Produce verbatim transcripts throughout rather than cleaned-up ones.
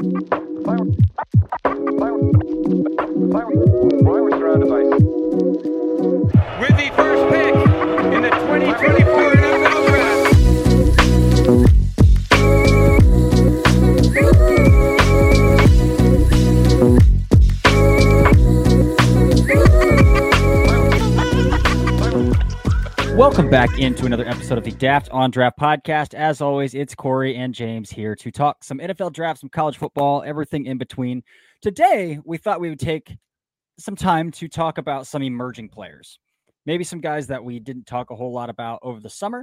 With the first pick in the twenty twenty-four N F L Draft. Welcome back into another episode of the Daft on Draft podcast. As always, it's Corey and James here to talk some N F L draft, some college football, everything in between. Today, we thought we would take some time to talk about some emerging players. Maybe some guys that we didn't talk a whole lot about over the summer,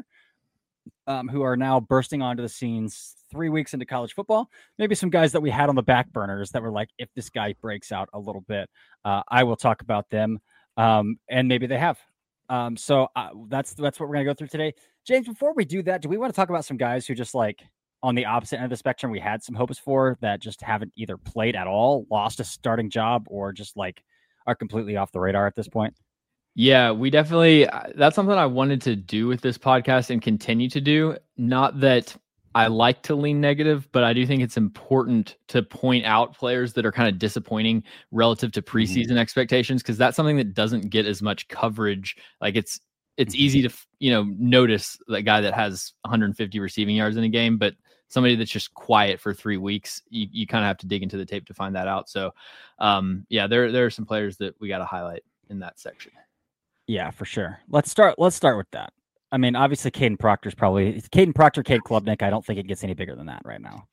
um, who are now bursting onto the scenes three weeks into college football. Maybe some guys that we had on the back burners that were like, if this guy breaks out a little bit, uh, I will talk about them. Um, and maybe they have. Um, so uh, that's that's what we're going to go through today. James, before we do that, do we want to talk about some guys who just like on the opposite end of the spectrum we had some hopes for that just haven't either played at all, lost a starting job, or just like are completely off the radar at this point? Yeah, we definitely, that's something I wanted to do with this podcast and continue to do. Not that I like to lean negative, but I do think it's important to point out players that are kind of disappointing relative to preseason mm-hmm. expectations, because that's something that doesn't get as much coverage. Like it's, it's easy to, you know, notice that guy that has one hundred fifty receiving yards in a game, but somebody that's just quiet for three weeks, you, you kind of have to dig into the tape to find that out. So, um, yeah, there there are some players that we got to highlight in that section. Yeah, for sure. Let's start. Let's start with that. I mean, obviously, Caden Proctor's probably Caden Proctor, Cade Klubnik. I don't think it gets any bigger than that right now.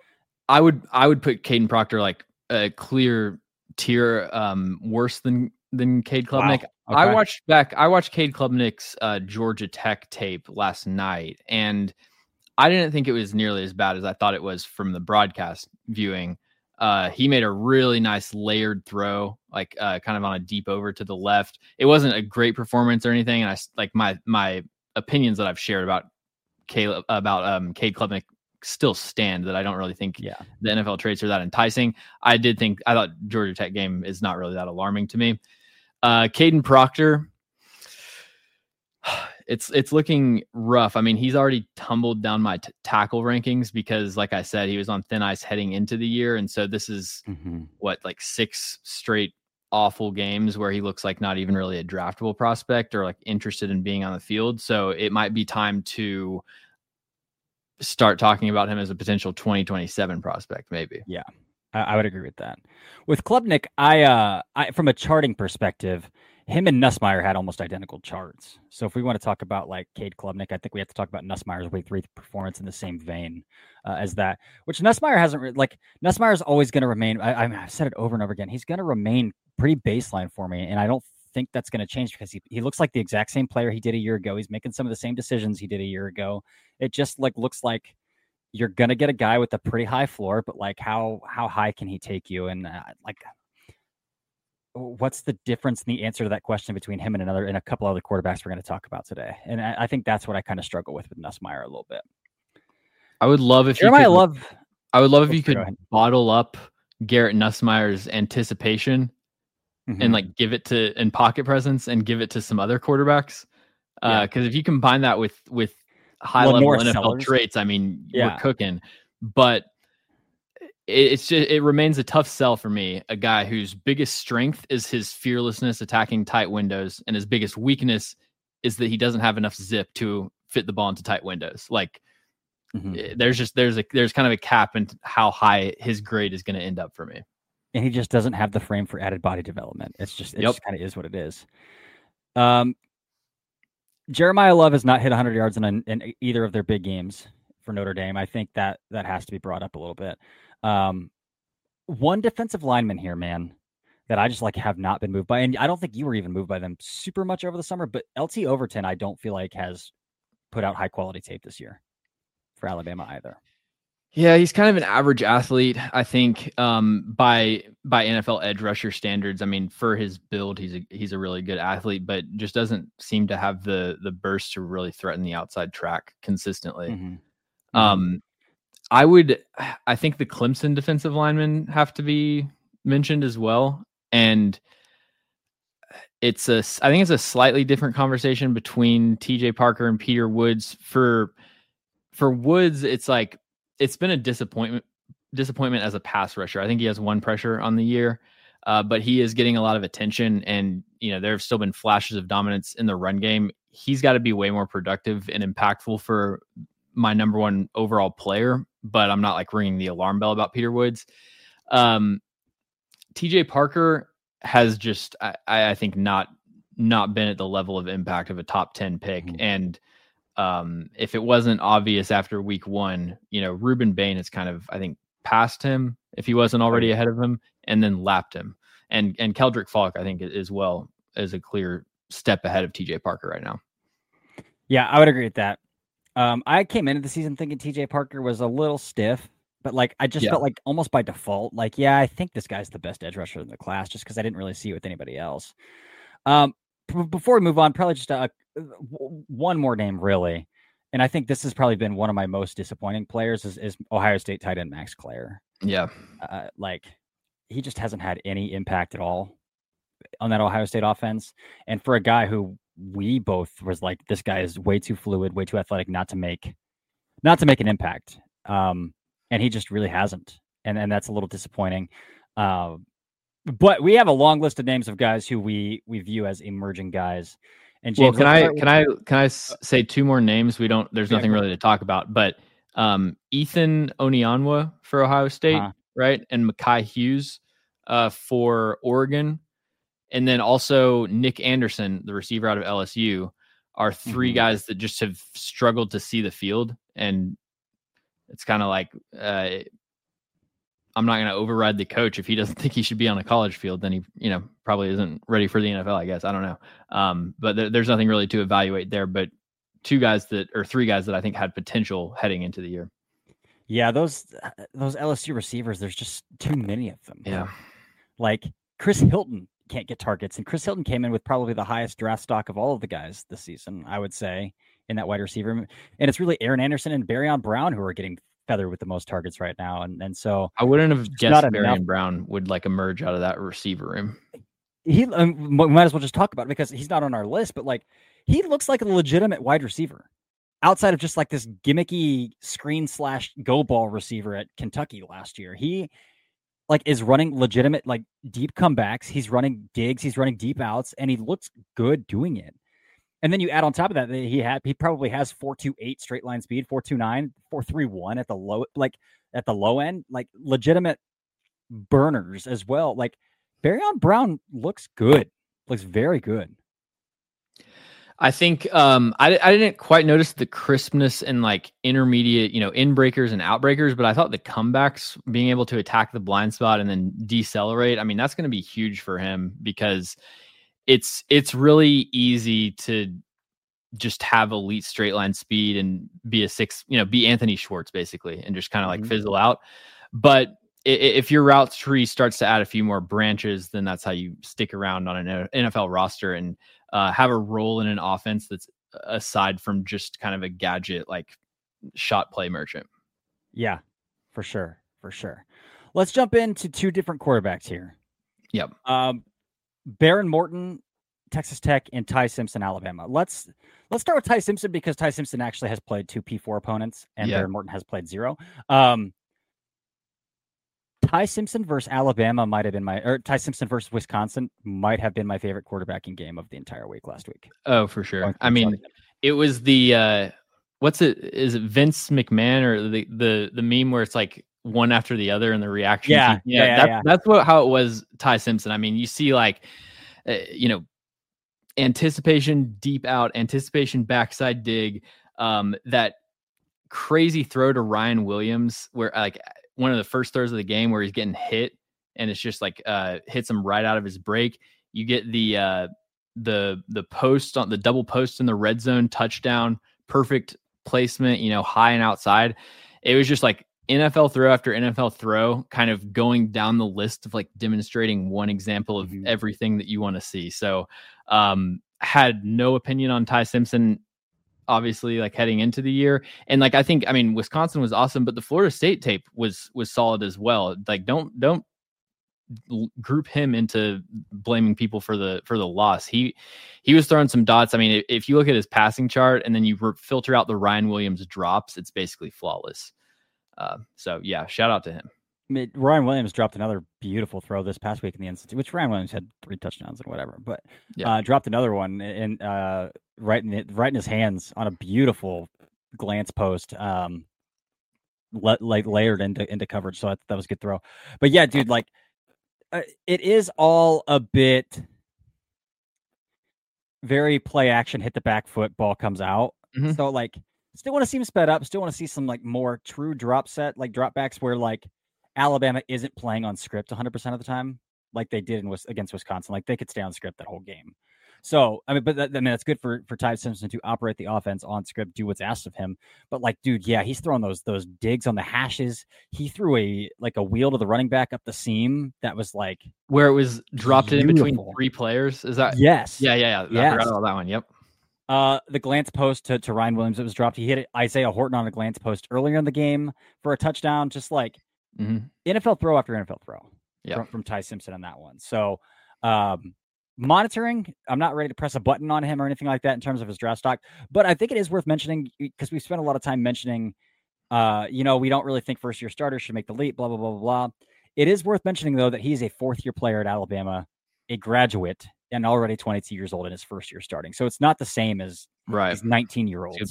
I would I would put Caden Proctor like a clear tier um, worse than than Cade Klubnik. Wow. Okay. I watched back. I watched Cade Klubnik's uh, Georgia Tech tape last night, and I didn't think it was nearly as bad as I thought it was from the broadcast viewing. Uh, he made a really nice layered throw, like uh, kind of on a deep over to the left. It wasn't a great performance or anything, and I like my my opinions that I've shared about Caleb about um, Cade Klubnik still stand. That I don't really think yeah. the N F L traits are that enticing. I did think I thought Georgia Tech game is not really that alarming to me. Uh, Caden Proctor. It's it's looking rough. I mean, he's already tumbled down my t- tackle rankings because, like I said, he was on thin ice heading into the year. And so this is, mm-hmm. what, like six straight awful games where he looks like not even really a draftable prospect or like interested in being on the field. So it might be time to start talking about him as a potential twenty twenty-seven prospect, maybe. Yeah, I, I would agree with that. With Klubnik, I, uh, I from a charting perspective, him and Nussmeier had almost identical charts. So if we want to talk about like Cade Klubnik, I think we have to talk about Nussmeier's week three performance in the same vein uh, as that, which Nussmeier hasn't re- like Nussmeier is always going to remain. I, I've said it over and over again. He's going to remain pretty baseline for me. And I don't think that's going to change because he, he looks like the exact same player he did a year ago. He's making some of the same decisions he did a year ago. It just like looks like you're going to get a guy with a pretty high floor, but like how, how high can he take you? And uh, like, what's the difference in the answer to that question between him and another and a couple other quarterbacks we're going to talk about today? And I, I think that's what I kind of struggle with with Nussmeier a little bit. I would love if Jeremiah you could, Love. I would love if you could bottle up Garrett Nussmeier's anticipation mm-hmm. and like give it to in pocket presence and give it to some other quarterbacks. Uh, because if you combine that with with high level N F L Sellers. traits, I mean, yeah. we're cooking. But it's just, it remains a tough sell for me. A guy whose biggest strength is his fearlessness attacking tight windows, and his biggest weakness is that he doesn't have enough zip to fit the ball into tight windows. Like mm-hmm. there's just there's a there's kind of a cap in how high his grade is going to end up for me. And he just doesn't have the frame for added body development. It's just it yep. just kind of is what it is. Um, Jeremiah Love has not hit one hundred yards in, a, in either of their big games for Notre Dame. I think that that has to be brought up a little bit. Um, one defensive lineman here, man, that I just like have not been moved by, and I don't think you were even moved by them super much over the summer, but L T Overton, I don't feel like has put out high quality tape this year for Alabama either. Yeah, he's kind of an average athlete, I think, um, by by N F L edge rusher standards. I mean, for his build, he's a he's a really good athlete, but just doesn't seem to have the the burst to really threaten the outside track consistently. Mm-hmm. Um, I would, I think the Clemson defensive linemen have to be mentioned as well, and it's a I think it's a slightly different conversation between T J Parker and Peter Woods. For for Woods, it's like it's been a disappointment disappointment as a pass rusher. I think he has one pressure on the year, uh, but he is getting a lot of attention, and you know there have still been flashes of dominance in the run game. He's got to be way more productive and impactful for my number one overall player, but I'm not like ringing the alarm bell about Peter Woods. Um, T J Parker has just, I, I think not, not been at the level of impact of a top ten pick. Mm-hmm. And um, if it wasn't obvious after week one, you know, Ruben Bain has kind of, I think, passed him if he wasn't already ahead of him, and then lapped him. And, and Keldrick Falk, I think, as well, is a clear step ahead of T J Parker right now. Yeah, I would agree with that. Um, I came into the season thinking T J Parker was a little stiff, but like I just yeah. felt like almost by default, like, yeah, I think this guy's the best edge rusher in the class just because I didn't really see it with anybody else. Um, b- before we move on, probably just a, one more name, really. And I think this has probably been one of my most disappointing players is, is Ohio State tight end Max Clare. Yeah. Uh, like he just hasn't had any impact at all on that Ohio State offense. And for a guy who we both was like, this guy is way too fluid, way too athletic, not to make, not to make an impact. Um, and he just really hasn't. And and that's a little disappointing. Uh, but we have a long list of names of guys who we, we view as emerging guys. And James, well, can I, can I, can I say two more names? We don't, there's nothing yeah, really to talk about, but um, Ethan Onianwa for Ohio State, uh-huh. right? And Mekhi Hughes uh, for Oregon. And then also Nick Anderson, the receiver out of L S U, are three mm-hmm. guys that just have struggled to see the field. And it's kind of like, uh, I'm not going to override the coach. If he doesn't think he should be on a college field, then he, you know, probably isn't ready for the N F L, I guess. I don't know. Um, but th- there's nothing really to evaluate there, but two guys that, or three guys that I think had potential heading into the year. Yeah. Those, those L S U receivers, there's just too many of them. Yeah. Like Chris Hilton can't get targets, and Chris Hilton came in with probably the highest draft stock of all of the guys this season, I would say, in that wide receiver. And it's really Aaron Anderson and Barryon Brown who are getting feathered with the most targets right now. And and so I wouldn't have guessed Barryon Brown would like emerge out of that receiver room. He um, might as well just talk about it because he's not on our list, but like he looks like a legitimate wide receiver outside of just like this gimmicky screen slash go ball receiver at Kentucky last year. He like is running legitimate, like deep comebacks. He's running digs. He's running deep outs, and he looks good doing it. And then you add on top of that, that he had, he probably has four two eight straight line speed, four two nine, four three one at the low, like at the low end, like legitimate burners as well. Like Barryon Brown looks good, looks very good. I think um, I, I didn't quite notice the crispness and like intermediate, you know, in breakers and outbreakers, but I thought the comebacks, being able to attack the blind spot and then decelerate, I mean, that's going to be huge for him because it's it's really easy to just have elite straight line speed and be a six, you know, be Anthony Schwartz basically, and just kind of like mm-hmm. fizzle out. But if your route tree starts to add a few more branches, then that's how you stick around on an N F L roster and uh, have a role in an offense that's aside from just kind of a gadget like shot play merchant. Yeah, for sure. For sure. Let's jump into two different quarterbacks here. Yep. Um, Baron Morton, Texas Tech, and Ty Simpson, Alabama. Let's let's start with Ty Simpson because Ty Simpson actually has played two P four opponents and yeah. Baron Morton has played zero. Um, Ty Simpson versus Alabama might have been my, or Ty Simpson versus Wisconsin might have been my favorite quarterbacking game of the entire week last week. Oh, for sure. I mean, it was the, uh, what's it? Is it Vince McMahon or the, the, the meme where it's like one after the other and the reaction? Yeah. Yeah. yeah, that's, yeah. that's what, how it was Ty Simpson. I mean, you see like, uh, you know, anticipation deep out, anticipation backside dig, um, that crazy throw to Ryan Williams where like, one of the first throws of the game where he's getting hit and it's just like uh hits him right out of his break. You get the uh the the post on the double post in the red zone touchdown, perfect placement, you know, high and outside. It was just like N F L throw after N F L throw, kind of going down the list of like demonstrating one example of mm-hmm. everything that you want to see. So um had no opinion on Ty Simpson, obviously, like heading into the year. And like, I think, I mean, Wisconsin was awesome, but the Florida State tape was, was solid as well. Like, don't, don't group him into blaming people for the, for the loss. He, he was throwing some dots. I mean, if you look at his passing chart and then you filter out the Ryan Williams drops, it's basically flawless. Uh, so yeah, shout out to him. mean, Ryan Williams dropped another beautiful throw this past week in the Institute, which Ryan Williams had three touchdowns and whatever, but yeah. uh, dropped another one in uh, right in it, right in his hands on a beautiful glance post, um, le- like layered into into coverage. So I, that was a good throw. But yeah, dude, like uh, it is all a bit very play action, hit the back foot, ball comes out. Mm-hmm. So like, still want to see him sped up. Still want to see some like more true drop set, like drop backs where like Alabama isn't playing on script one hundred percent of the time, like they did in, against Wisconsin. Like they could stay on script that whole game. So, I mean, but that, I mean, that's good for, for Ty Simpson to operate the offense on script, do what's asked of him. But like, dude, yeah, he's throwing those those digs on the hashes. He threw a like a wheel to the running back up the seam that was like where it was dropped beautiful. in between three players. Is that yes? Yeah, yeah, yeah. Yes. I forgot about that one. Yep. Uh, the glance post to, to Ryan Williams, it was dropped. He hit Isaiah Horton on a glance post earlier in the game for a touchdown. Just like mm-hmm. N F L throw after N F L throw yep. from, from Ty Simpson on that one. So, um, monitoring, I'm not ready to press a button on him or anything like that in terms of his draft stock, but I think it is worth mentioning because we've spent a lot of time mentioning, uh, you know, we don't really think first year starters should make the leap, blah, blah, blah, blah, blah. It is worth mentioning, though, that he's a fourth year player at Alabama, a graduate, and already twenty-two years old in his first year starting. So it's not the same as right. these nineteen year olds.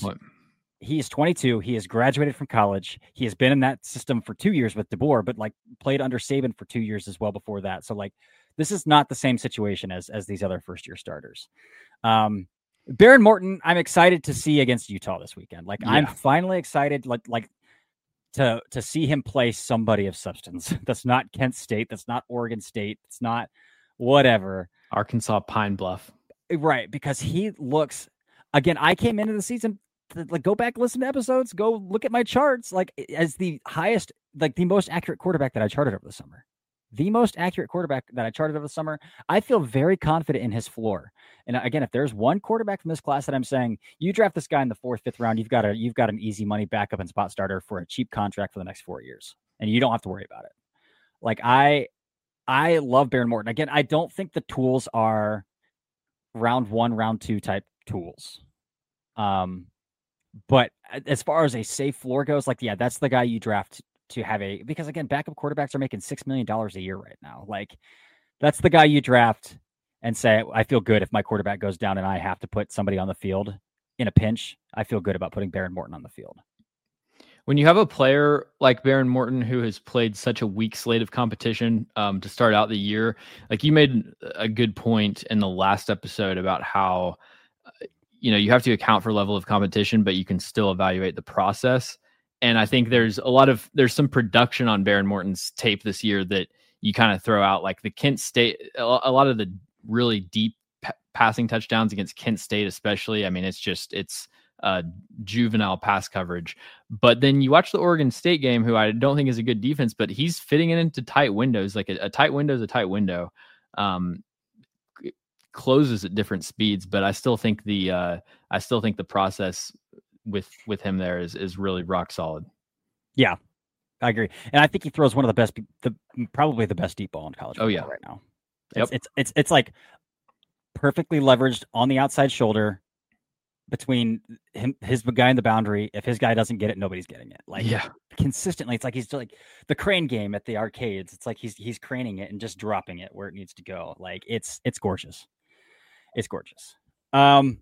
He is twenty-two. He has graduated from college. He has been in that system for two years with DeBoer, but like played under Saban for two years as well before that. So like, this is not the same situation as, as these other first year starters. Um, Behren Morton, I'm excited to see against Utah this weekend. Like yeah. I'm finally excited, like, like to, to see him play somebody of substance. That's not Kent State. That's not Oregon State. It's not whatever. Arkansas Pine Bluff. Right. Because he looks, again, I came into the season to, like, go back, listen to episodes, go look at my charts, like as the highest, like the most accurate quarterback that I charted over the summer. The most accurate quarterback that I charted over the summer. I feel very confident in his floor. And again, if there's one quarterback from this class that I'm saying, you draft this guy in the fourth, fifth round, you've got a, you've got an easy money backup and spot starter for a cheap contract for the next four years. And you don't have to worry about it. Like I, I love Behren Morton. Again, I don't think the tools are round one, round two type tools. Um, but as far as a safe floor goes, like, yeah, that's the guy you draft to have a, because again, backup quarterbacks are making six million dollars a year right now. Like that's the guy you draft and say, I feel good if my quarterback goes down and I have to put somebody on the field in a pinch. I feel good about putting Behren Morton on the field. When you have a player like Behren Morton, who has played such a weak slate of competition um, to start out the year, like you made a good point in the last episode about how, uh, you know, you have to account for level of competition, but you can still evaluate the process. And I think there's a lot of, there's some production on Behren Morton's tape this year that you kind of throw out, like the Kent State, a lot of the really deep p- passing touchdowns against Kent State, especially. I mean, it's just, it's uh, juvenile pass coverage. But then you watch the Oregon State game, who I don't think is a good defense, but he's fitting it into tight windows. Like a, a tight window is a tight window. Um, closes at different speeds, but I still think the, uh, I still think the process with with him there is is really rock solid. Yeah, I agree. And I think he throws one of the best, the probably the best deep ball in college football oh, yeah. right now. It's, yep. it's it's it's like perfectly leveraged on the outside shoulder between him, his guy in the boundary. If his guy doesn't get it, nobody's getting it. Like yeah. consistently, it's like he's like the crane game at the arcades. It's like he's he's craning it and just dropping it where it needs to go. Like it's it's gorgeous. It's gorgeous. Um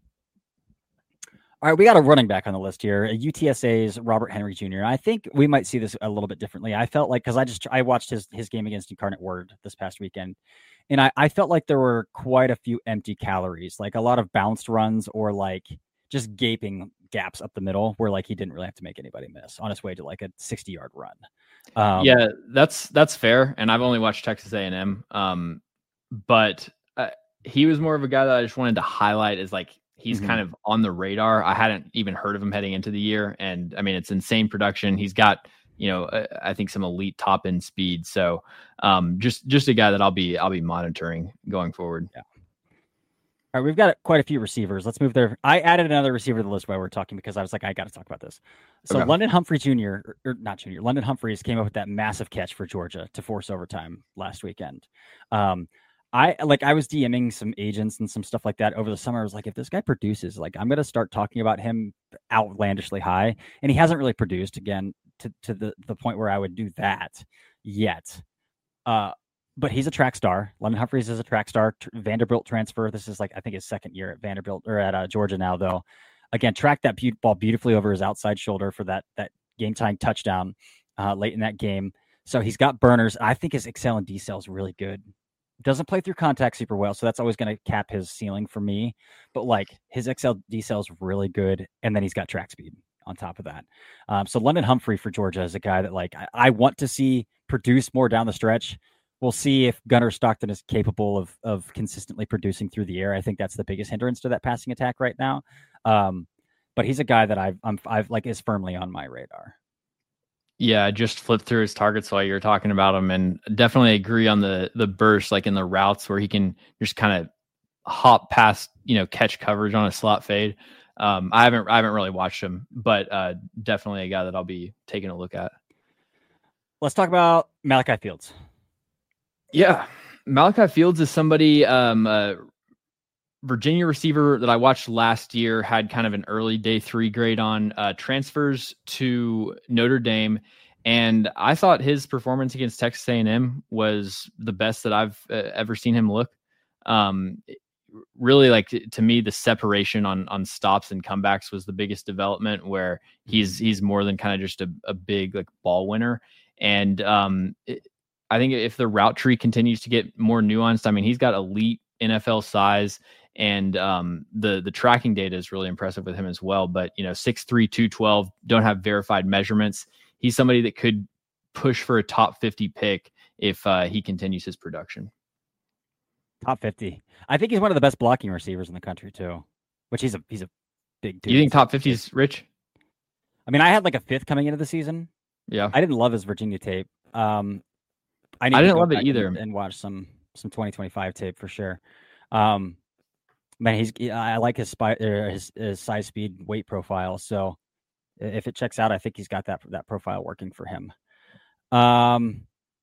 All right, we got a running back on the list here, U T S A's Robert Henry Junior I think we might see this a little bit differently. I felt like, because I just I watched his his game against Incarnate Word this past weekend, and I, I felt like there were quite a few empty calories, like a lot of bounced runs or like just gaping gaps up the middle where like he didn't really have to make anybody miss on his way to like a sixty yard run. Um, yeah, that's that's fair. And I've only watched Texas A and M, um, but uh, he was more of a guy that I just wanted to highlight as like, he's mm-hmm. kind of on the radar. I hadn't even heard of him heading into the year. And I mean, it's insane production. He's got, you know, uh, I think some elite top end speed. So um, just, just a guy that I'll be, I'll be monitoring going forward. Yeah. All right. We've got quite a few receivers. Let's move there. I added another receiver to the list while we're talking, because I was like, I got to talk about this. So okay. London Humphrey Junior or, or not Junior, London Humphreys came up with that massive catch for Georgia to force overtime last weekend. Um, I like I was DMing some agents and some stuff like that over the summer. I was like, if this guy produces, like I'm going to start talking about him outlandishly high. And he hasn't really produced again to, to the, the point where I would do that. yet. Uh, but he's a track star. London Humphreys is a track star. T- Vanderbilt transfer. This is like, I think his second year at Vanderbilt or at uh, Georgia now, though. Again, tracked that be- ball beautifully over his outside shoulder for that that game-tying touchdown uh, late in that game. So he's got burners. I think his excel and decel is really good. Doesn't play through contact super well, so that's always going to cap his ceiling for me. But like his excel decel is really good, and then he's got track speed on top of that. Um, so London Humphrey for Georgia is a guy that like I, I want to see produce more down the stretch. We'll see if Gunnar Stockton is capable of of consistently producing through the air. I think that's the biggest hindrance to that passing attack right now. Um, but he's a guy that I've I'm I've like is firmly on my radar. Yeah, I just flipped through his targets while you were talking about him, and definitely agree on the the burst, like in the routes where he can just kind of hop past, you know, catch coverage on a slot fade. Um, I haven't I haven't really watched him, but uh, definitely a guy that I'll be taking a look at. Let's talk about Malachi Fields. Yeah, Malachi Fields is somebody, um, uh, Virginia receiver that I watched last year, had kind of an early day three grade on, uh, transfers to Notre Dame. And I thought his performance against Texas A and M was the best that I've uh, ever seen him look. Um, really, like to me, the separation on on stops and comebacks was the biggest development, where he's he's more than kind of just a, a big like ball winner. And um, it, I think if the route tree continues to get more nuanced, I mean, he's got elite N F L size, and um, the the tracking data is really impressive with him as well. But, you know, six three, two twelve, don't have verified measurements. He's somebody that could push for a top fifty pick if uh, he continues his production. Top fifty. I think he's one of the best blocking receivers in the country too, which he's a he's a big dude. You think top fifty is Rich? I mean, I had like a fifth coming into the season. Yeah. I didn't love his Virginia tape. Um, I, I didn't love it either. And, and watch some some twenty twenty-five tape for sure. Um, man, he's I like his spy, er, his his size, speed, weight profile. So if it checks out, I think he's got that that profile working for him. Um,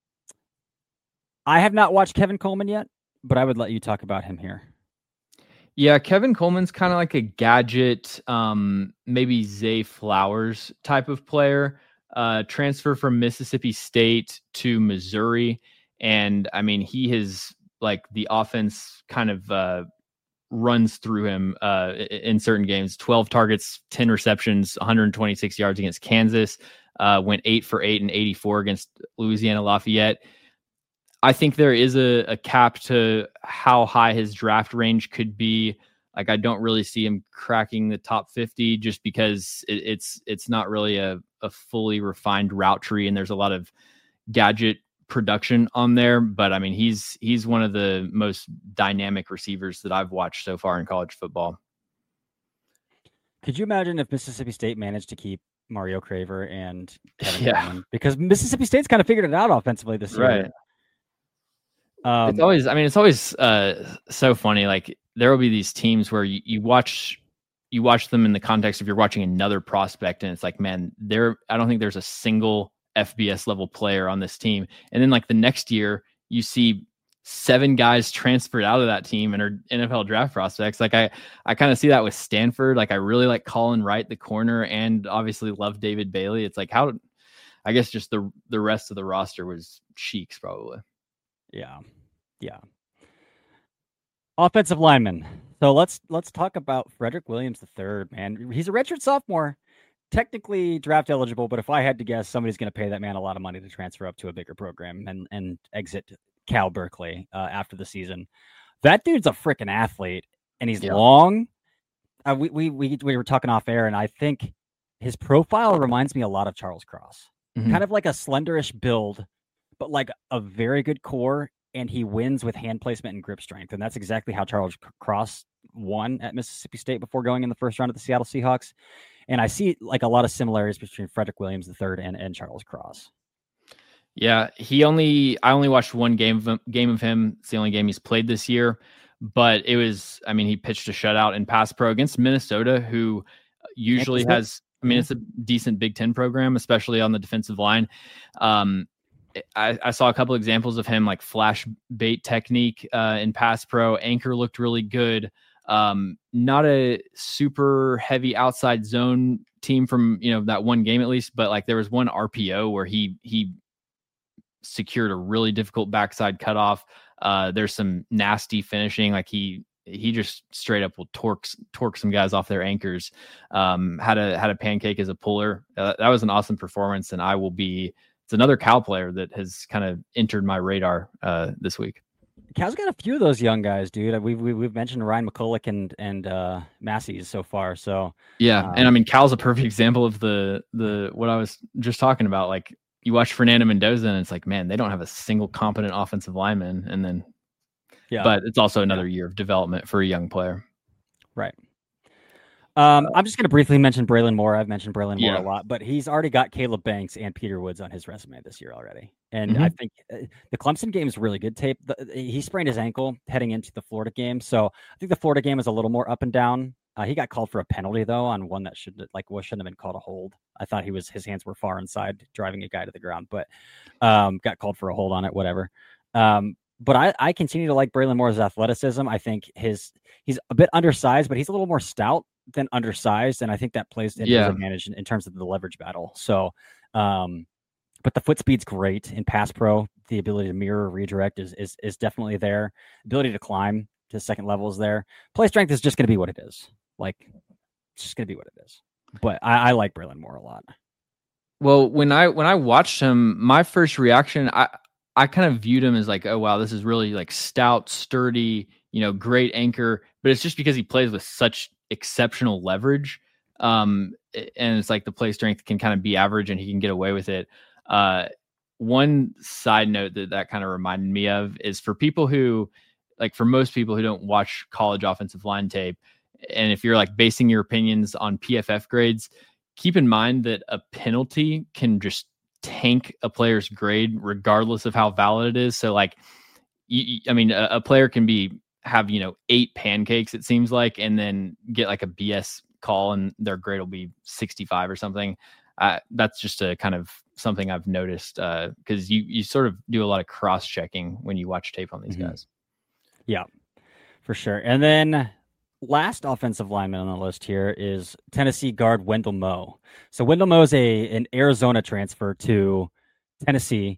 I have not watched Kevin Coleman yet, but I would let you talk about him here. Yeah, Kevin Coleman's kind of like a gadget, um, maybe Zay Flowers type of player. Uh, transfer from Mississippi State to Missouri, and I mean, he has like the offense kind of uh, runs through him uh, in certain games. twelve targets, ten receptions, one hundred twenty-six yards against Kansas. Uh, went eight for eight and eighty-four against Louisiana Lafayette. I think there is a, a cap to how high his draft range could be. Like, I don't really see him cracking the top fifty just because it, it's it's not really a, a fully refined route tree, and there's a lot of gadget production on there. But I mean, he's he's one of the most dynamic receivers that I've watched so far in college football. Could you imagine if Mississippi State managed to keep Mario Craver and Kevin yeah. Coleman? Because Mississippi State's kind of figured it out offensively this year. Right. Um, it's always, I mean, it's always uh, so funny. Like, there will be these teams where you, you watch, you watch them in the context of you're watching another prospect, and it's like, man, there, I don't think there's a single F B S level player on this team. And then like the next year, you see seven guys transferred out of that team and are N F L draft prospects. Like I, I kind of see that with Stanford. Like I really like Colin Wright, the corner, and obviously love David Bailey. It's like, how, I guess just the, the rest of the roster was cheeks probably. Yeah. Yeah. Offensive lineman. So let's let's talk about Frederick Williams the third, man. He's a redshirt sophomore, technically draft eligible, but if I had to guess, somebody's going to pay that man a lot of money to transfer up to a bigger program and and exit Cal Berkeley uh, after the season. That dude's a freaking athlete, and he's yeah. long. Uh, we, we we we were talking off air, and I think his profile reminds me a lot of Charles Cross. Mm-hmm. Kind of like a slenderish build, but like a very good core, and he wins with hand placement and grip strength. And that's exactly how Charles Cross won at Mississippi State before going in the first round of the Seattle Seahawks. And I see like a lot of similarities between Frederick Williams the third and, and Charles Cross. Yeah, he only I only watched one game of him, game of him. It's the only game he's played this year, but it was, I mean, he pitched a shutout in pass pro against Minnesota, who usually has, I mean, it's a decent Big Ten program, especially on the defensive line. Um, I, I saw a couple examples of him, like flash bait technique uh, in pass pro. Anchor looked really good. Um, not a super heavy outside zone team from, you know, that one game at least, but like there was one R P O where he, he secured a really difficult backside cutoff. Uh, there's some nasty finishing. Like he, he just straight up will torque, torque some guys off their anchors. Um, had a, had a pancake as a puller. Uh, that was an awesome performance. And I will be, it's another Cal player that has kind of entered my radar uh, this week. Cal's got a few of those young guys, dude. We've we've, we've mentioned Ryan McCulloch and and uh, Massey's so far. So yeah, um, and I mean Cal's a perfect example of the the what I was just talking about. Like you watch Fernando Mendoza, and it's like, man, they don't have a single competent offensive lineman, and then yeah, but it's also another yeah. year of development for a young player, right? Um, I'm just going to briefly mention Braylon Moore. I've mentioned Braylon Moore yeah. a lot, but he's already got Caleb Banks and Peter Woods on his resume this year already. And mm-hmm. I think uh, the Clemson game is really good tape. The, he sprained his ankle heading into the Florida game. So I think the Florida game is a little more up and down. Uh, he got called for a penalty though on one that should like well, shouldn't have been called a hold. I thought he was, his hands were far inside driving a guy to the ground, but um, got called for a hold on it, whatever. Um, But I, I continue to like Braylon Moore's athleticism. I think his he's a bit undersized, but he's a little more stout than undersized, and I think that plays to yeah. his advantage in, in terms of the leverage battle. So, um, but the foot speed's great in pass pro. The ability to mirror redirect is is is definitely there. Ability to climb to the second level is there. Play strength is just going to be what it is. Like, it's just going to be what it is. But I, I like Braylon Moore a lot. Well, when I when I watched him, my first reaction, I. I kind of viewed him as like, oh, wow, this is really like stout, sturdy, you know, great anchor. But it's just because he plays with such exceptional leverage. Um, and it's like the play strength can kind of be average and he can get away with it. Uh, one side note that that kind of reminded me of is for people who, like for most people who don't watch college offensive line tape, and if you're like basing your opinions on P F F grades, keep in mind that a penalty can just tank a player's grade regardless of how valid it is. So like, you, I mean, a, a player can be, have, you know, eight pancakes, it seems like, and then get like a B S call and their grade will be sixty-five or something. Uh, that's just a kind of something I've noticed uh, because you, you sort of do a lot of cross checking when you watch tape on these mm-hmm. guys. Yeah, for sure. And then last offensive lineman on the list here is Tennessee guard Wendell Moe. So Wendell Moe is a an Arizona transfer to Tennessee.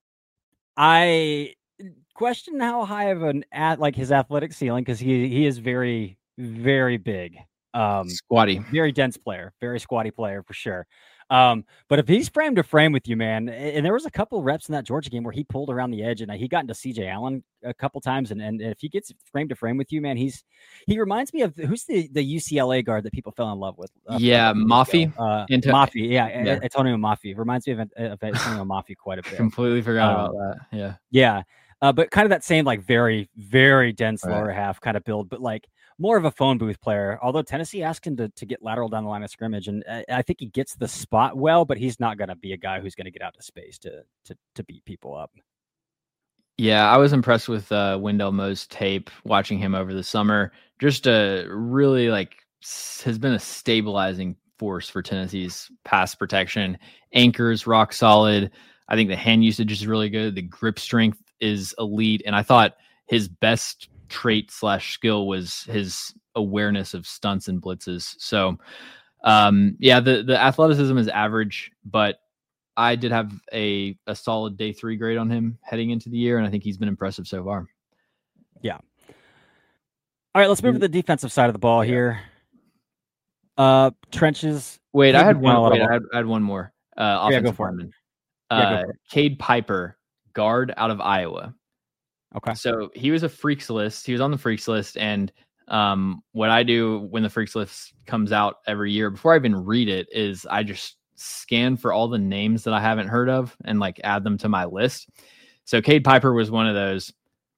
I question how high of an at like his athletic ceiling because he he is very very big, um, squatty, very dense player, very squatty player for sure. Um, but if he's frame to frame with you, man, and there was a couple reps in that Georgia game where he pulled around the edge and he got into C J Allen a couple times. And, and if he gets frame to frame with you, man, he's, he reminds me of who's the, the U C L A guard that people fell in love with. Uh, yeah. Mafi. Uh, Into, Mafi. Yeah. yeah. Antonio Mafi reminds me of, of Antonio Mafi quite a bit. Completely forgot um, about that. Yeah. Yeah. Uh, but kind of that same, like very, very dense right. lower half kind of build, but like more of a phone booth player, although Tennessee asked him to, to get lateral down the line of scrimmage. And I, I think he gets the spot well, but he's not going to be a guy who's going to get out to space to, to, to beat people up. Yeah, I was impressed with uh, Wendell Moe's tape, watching him over the summer. Just a really like has been a stabilizing force for Tennessee's pass protection. Anchors rock solid. I think the hand usage is really good. The grip strength is elite. And I thought his best trait slash skill was his awareness of stunts and blitzes. So um, yeah, the, the athleticism is average, but I did have a, a solid day three grade on him heading into the year. And I think he's been impressive so far. Yeah. All right, let's move to the defensive side of the ball here. Uh, trenches. Wait, I had one. Wait, I had, I had one more. Uh, offensive yeah, go for lineman. It. Uh, yeah, go for it. Cade Piper, guard out of Iowa. Okay. So he was a freaks list. He was on the freaks list. And um, what I do when the freaks list comes out every year, before I even read it, is I just scan for all the names that I haven't heard of and like add them to my list. So Cade Piper was one of those.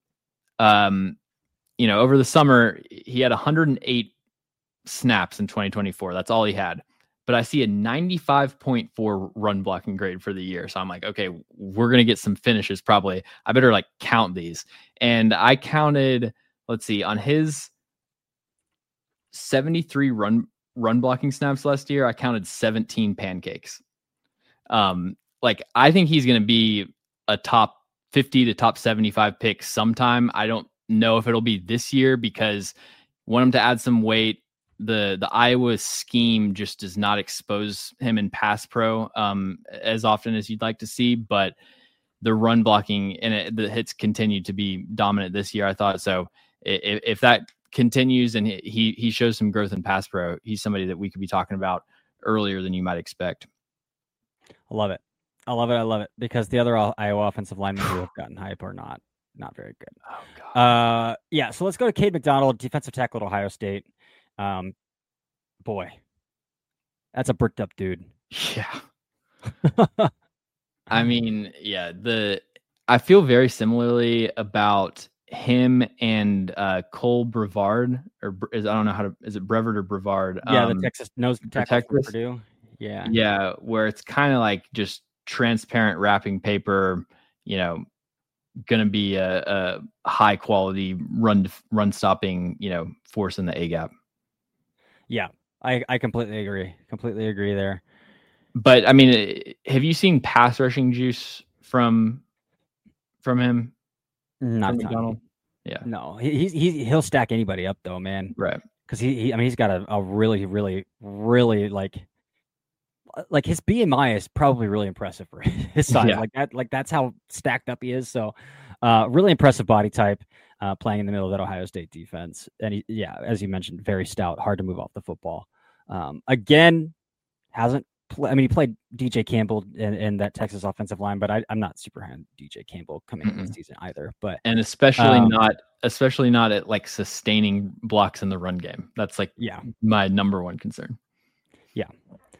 Um, you know, over the summer, he had one hundred eight snaps in twenty twenty-four. That's all he had. But I see a ninety-five point four run blocking grade for the year. So I'm like, okay, we're going to get some finishes probably. I better like count these. And I counted, let's see, on his seventy-three run run blocking snaps last year, I counted seventeen pancakes. Um, like I think he's going to be a top fifty to top seventy-five pick sometime. I don't know if it'll be this year because I want him to add some weight. The the Iowa scheme just does not expose him in pass pro um, as often as you'd like to see. But the run blocking and it, the hits continued to be dominant this year. I thought so. If, if that continues and he he shows some growth in pass pro, he's somebody that we could be talking about earlier than you might expect. I love it. I love it. I love it because the other Iowa offensive linemen who have gotten hype are not not very good. Oh, God. Uh, yeah. So let's go to Cade McDonald, defensive tackle at Ohio State. Um, boy, that's a bricked up dude. Yeah. I mean, yeah. The I feel very similarly about him and uh, Cole Brevard, or is I don't know how to is it Brevard or Brevard? Yeah, um, the Texas nose tackle from Purdue. Yeah, yeah, where it's kind of like just transparent wrapping paper. You know, going to be a, a high quality run run stopping. You know, force in the A gap. Yeah, I I completely agree. Completely agree there. But I mean, have you seen pass rushing juice from from him? Not from McDonald. Yeah. No, he, he's he, he'll stack anybody up though, man. Right. Because he, he, I mean, he's got a, a really, really, really like, like his B M I is probably really impressive for his size. Yeah. Like that, like that's how stacked up he is. So, uh, really impressive body type, uh, playing in the middle of that Ohio State defense. And he, yeah, as you mentioned, very stout, hard to move off the football. Um, again, hasn't. I mean, he played D J Campbell in, in that Texas offensive line, but I, I'm not super high on D J Campbell coming in this season either. But and especially um, not, especially not at like sustaining blocks in the run game. That's like yeah, my number one concern. Yeah.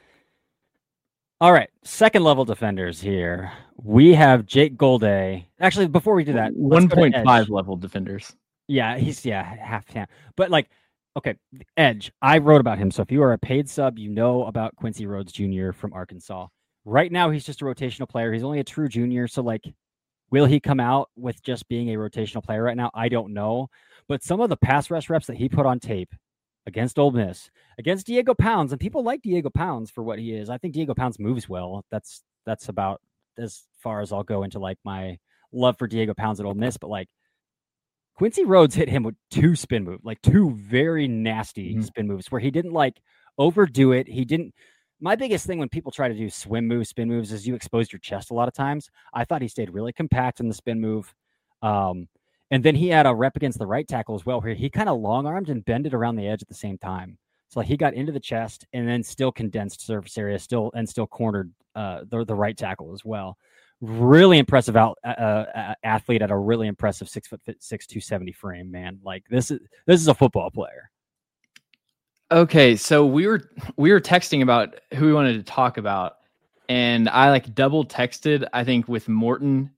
All right, second level defenders here. We have Jake Golday. Actually, before we do that, one point five level defenders. Yeah, he's yeah half half. But like. Okay, edge. I wrote about him. So if you are a paid sub, you know about Quincy Rhodes Junior from Arkansas. Right now, he's just a rotational player. He's only a true junior. So, like, will he come out with just being a rotational player right now? I don't know. But some of the pass rush reps that he put on tape against Ole Miss, against Diego Pounds, and people like Diego Pounds for what he is. I think Diego Pounds moves well. That's that's about as far as I'll go into, like, my love for Diego Pounds at Ole Miss. But, like, Quincy Rhodes hit him with two spin moves, like two very nasty mm-hmm. spin moves where he didn't like overdo it. He didn't. My biggest thing when people try to do swim moves, spin moves is you expose your chest a lot of times. I thought he stayed really compact in the spin move. Um, and then he had a rep against the right tackle as well, where he kind of long armed and bended around the edge at the same time. So like he got into the chest and then still condensed surface area, still and still cornered uh, the, the right tackle as well. Really impressive out uh, uh, athlete at a really impressive six foot six, two seventy frame, man. Like this is this is a football player. Okay, so we were we were texting about who we wanted to talk about, and I like double texted I think with Morton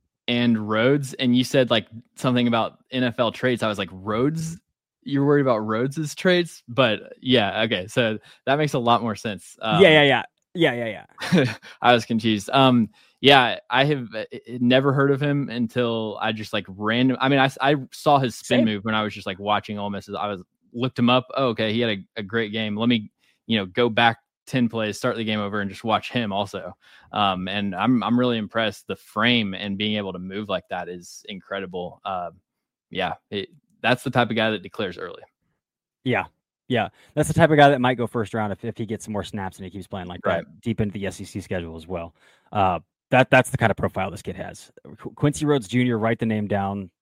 and Rhodes, and you said like something about N F L traits. I was like, Rhodes? You're worried about Rhodes's traits? But yeah, okay, so that makes a lot more sense. Um, yeah, yeah, yeah, yeah, yeah, yeah. I was confused. Um. Yeah, I have never heard of him until I just like random. I mean, I, I saw his spin Same. move when I was just like watching Ole Miss. I was looked him up. Oh, okay, he had a, a great game. Let me, you know, go back ten plays, start the game over, and just watch him also. Um, and I'm I'm really impressed. The frame and being able to move like that is incredible. Uh, yeah, it, that's the type of guy that declares early. Yeah. Yeah, that's the type of guy that might go first round if, if he gets some more snaps and he keeps playing like right. that deep into the S E C schedule as well. Uh, That that's the kind of profile this kid has. Qu- Quincy Rhodes Junior, write the name down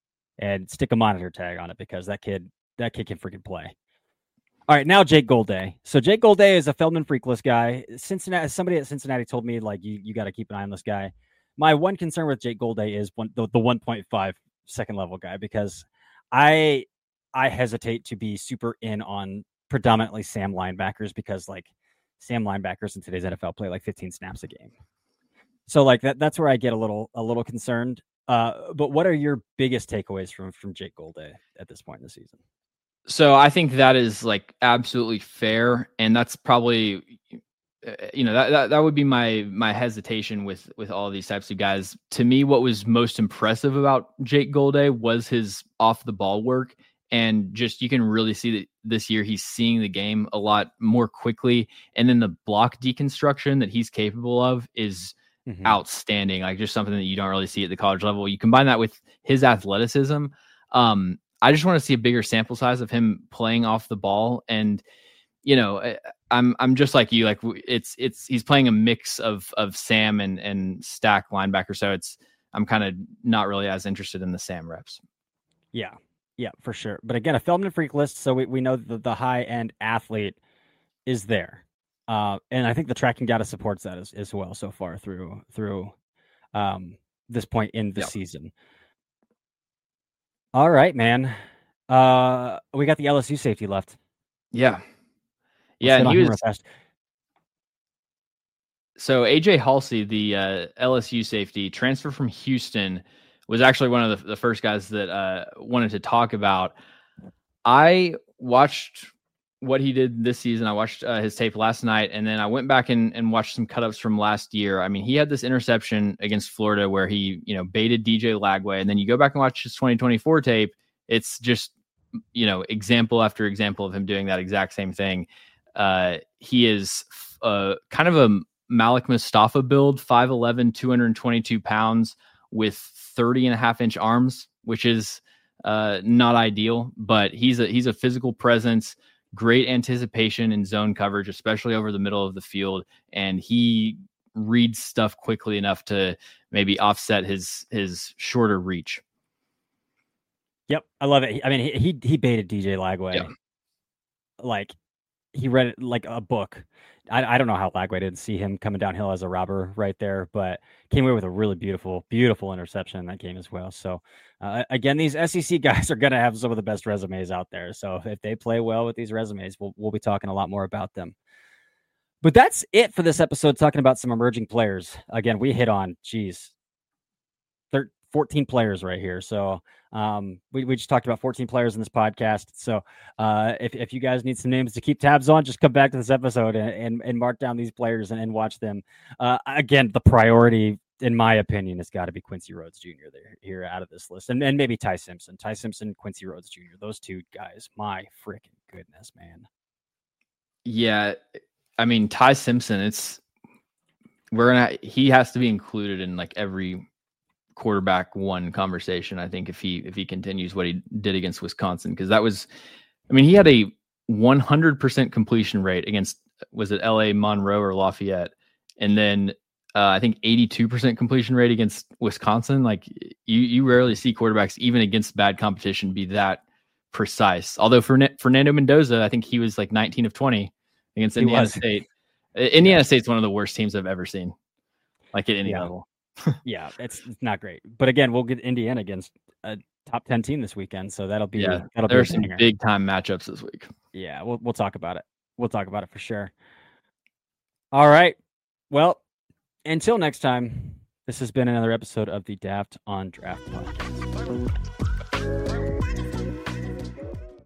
and stick a monitor tag on it because that kid that kid can freaking play. All right, now Jake Golday. So Jake Golday is a Feldman Freakless guy. Cincinnati, somebody at Cincinnati told me like you you got to keep an eye on this guy. My one concern with Jake Golday is one, the the one point five second level guy because I I hesitate to be super in on predominantly Sam linebackers because like Sam linebackers in today's N F L play like fifteen snaps a game. So like that, that's where I get a little, a little concerned. Uh, but what are your biggest takeaways from, from Jake Golday at this point in the season? So I think that is like absolutely fair. And that's probably, you know, that, that, that would be my, my hesitation with, with all these types of guys. To me, what was most impressive about Jake Golday was his off the ball work. And just, you can really see that this year he's seeing the game a lot more quickly. And then the block deconstruction that he's capable of is Mm-hmm. outstanding, like just something that you don't really see at the college level. You combine that with his athleticism. Um, I just want to see a bigger sample size of him playing off the ball. And, you know, I'm I'm just like you. Like it's it's he's playing a mix of of Sam and and Stack linebacker. So it's I'm kind of not really as interested in the Sam reps. Yeah, yeah, for sure. But again, a Feldman freak list, so we, we know that the high end athlete is there, uh, and I think the tracking data supports that as, as well so far through through um, this point in the yep. season. All right, man. Uh, we got the L S U safety left. Yeah. Yeah, and he was, so A J Halsey, the uh, L S U safety, transfer from Houston, was actually one of the, the first guys that uh, wanted to talk about. I watched what he did this season. I watched uh, his tape last night, and then I went back and, and watched some cut-ups from last year. I mean, he had this interception against Florida where he, you know, baited D J Lagway, and then you go back and watch his twenty twenty-four tape. It's just, you know, example after example of him doing that exact same thing. Uh, he is uh, kind of a Malik Mustafa build, five eleven, two hundred twenty-two pounds with thirty and a half inch arms, which is uh, not ideal, but he's a, he's a physical presence, great anticipation in zone coverage, especially over the middle of the field. And he reads stuff quickly enough to maybe offset his, his shorter reach. Yep. I love it. I mean, he, he, he baited D J Lagway. Yep. Like, he read it like a book. I, I don't know how Lagway didn't see him coming downhill as a robber right there, but came away with a really beautiful, beautiful interception in that game as well. So, uh, again, these S E C guys are going to have some of the best resumes out there. So if they play well with these resumes, we'll, we'll be talking a lot more about them. But that's it for this episode, talking about some emerging players. Again, we hit on, geez, thirteen, fourteen players right here. So um, we, we just talked about fourteen players in this podcast. So uh, if, if you guys need some names to keep tabs on, just come back to this episode and, and, and mark down these players and, and watch them. Uh, again, the priority, in my opinion, has got to be Quincy Rhodes Junior there here out of this list. And, and maybe Ty Simpson, Ty Simpson, Quincy Rhodes Junior Those two guys, my freaking goodness, man. Yeah. I mean, Ty Simpson, it's, we're going to, he has to be included in like every quarterback one conversation, I think, if he if he continues what he did against Wisconsin, because that was, I mean, he had a one hundred percent completion rate against, was it L A, Monroe, or Lafayette, and then uh, I think eighty-two percent completion rate against Wisconsin. Like you you rarely see quarterbacks even against bad competition be that precise. Although for Fernando Mendoza, I think he was like nineteen of twenty against he Indiana was. State. Indiana yeah. State's one of the worst teams I've ever seen, like at any yeah. level. yeah, it's, it's not great. But again, we'll get Indiana against a top ten team this weekend, so that'll be yeah. that'll there be are some banger. big time matchups this week. Yeah, we'll we'll talk about it. We'll talk about it for sure. All right. Well, until next time, this has been another episode of the Daft on Draft podcast.